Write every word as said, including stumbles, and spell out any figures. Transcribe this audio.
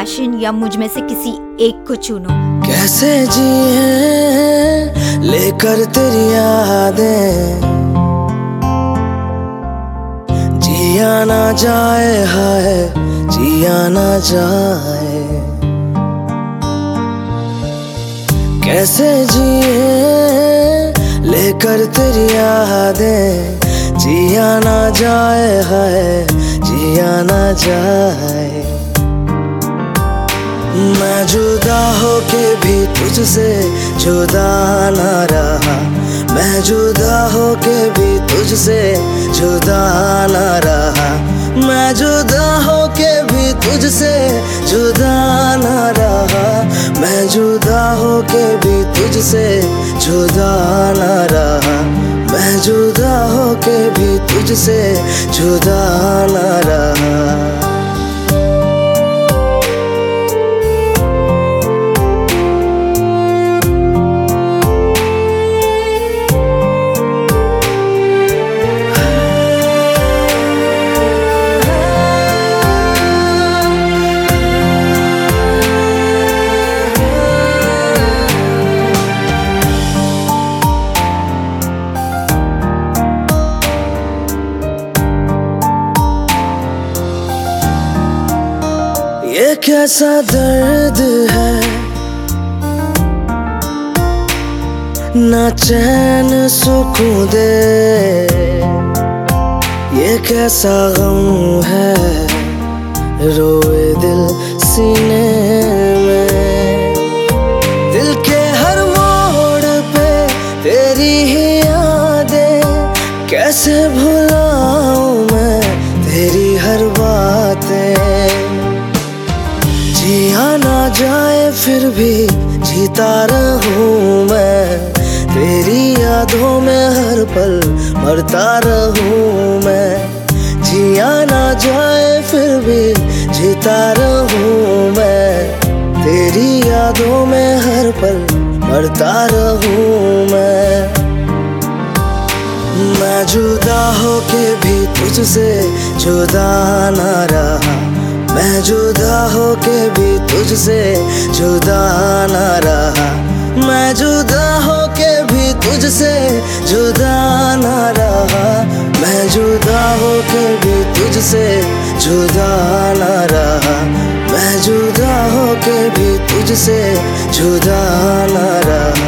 Passion या मुझ में से किसी एक को चुनो। कैसे जिए लेकर तेरी यादें, जिया ना जाए हाय जिया ना जाए। कैसे जिए लेकर तेरी यादें, जिया ना जाए हाय जिया ना जाए। मैं जुदा होके भी तुझसे जुदा ना रहा, मैं जुदा होके भी तुझसे जुदा ना रहा, मैं जुदा होके भी तुझसे जुदा ना रहा, मैं जुदा होके भी तुझसे जुदा ना रहा, मैं जुदा होके भी तुझसे जुदा ना रहा। ये कैसा दर्द है, ना चैन सुकून दे, ये कैसा गम है, रोए दिल सीने में। दिल के हर मोड़ पे तेरी ही यादें, कैसे भुलाऊं मैं तेरी हर बातें। जिया ना जाए फिर भी जीता रहूं मैं, तेरी यादों में हर पल मरता रहूं मैं। जिया ना जाए फिर भी जीता रहूं मैं, तेरी यादों में हर पल मरता रहूं मैं। मैं जुदा होके भी तुझसे जुदा ना रहा, मैं जुदा होके भी तुझसे जुदा ना रहा, मैं जुदा होके भी तुझसे जुदा ना रहा, मैं जुदा होके भी तुझसे जुदा ना रहा, मैं जुदा होके भी तुझसे जुदा ना रहा।